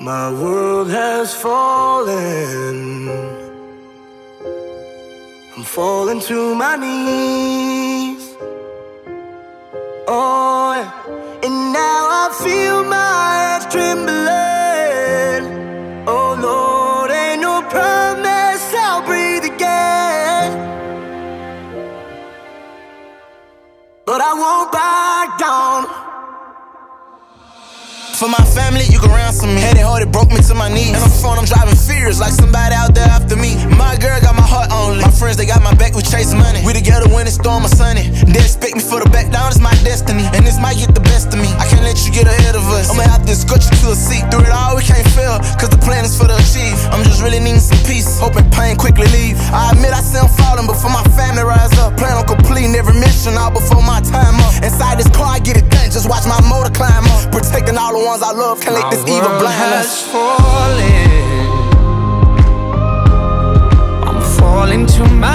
My world has fallen. I'm falling to my knees. Oh, yeah. And now I feel my hands trembling. Oh Lord, ain't no promise I'll breathe again. But I won't back down. For my family, you can ransom me. Had it hard, it broke me to my knees. And on the phone, I'm driving fears like somebody out there after me. My girl got my heart only. My friends, they got my back, we chase money. We together when it's storm or sunny. They expect me for the back down, it's my destiny. And this might get the best of me. I can't let you get ahead of us. I'ma have to escort you to a seat. Through it all, we can't fail, cause the plan is for the achieve. I'm just really needing some peace, hoping pain quickly leave. I admit I see I'm falling, but for my family rise up. Plan on completing every mission all before my time up. Inside this car, I get it done, just watch my motor climb up. Protecting all the ones I love, can't let this evil blind us. Falling, I'm falling to my